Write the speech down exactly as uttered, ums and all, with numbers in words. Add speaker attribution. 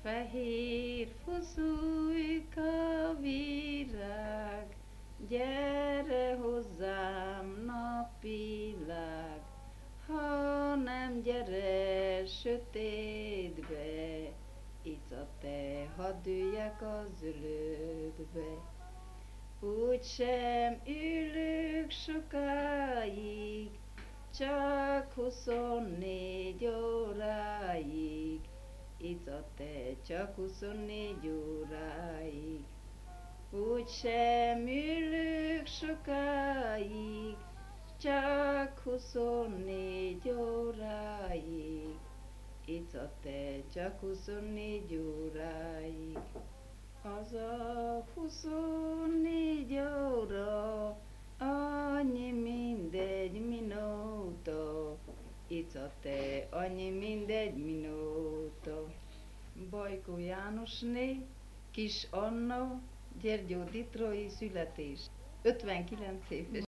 Speaker 1: Fehér fuzulka virág, gyere hozzám napvilág, ha nem gyere sötétbe, itt a te, hadd üljek a zöldbe. Úgysem ülök sokáig, csak huszonnégy óráig, itt a te, csak huszonnégy óráig. Úgysem ülök sokáig, csak huszonnégy óráig, itt a te, csak huszonnégy óráig. Az a huszonnégy óra, annyi mindegy minóta, itt a te, annyi mindegy minóta. Bajkó Jánosné, Kis Anna, Gyergyó Ditrói születés, ötvenkilenc éves.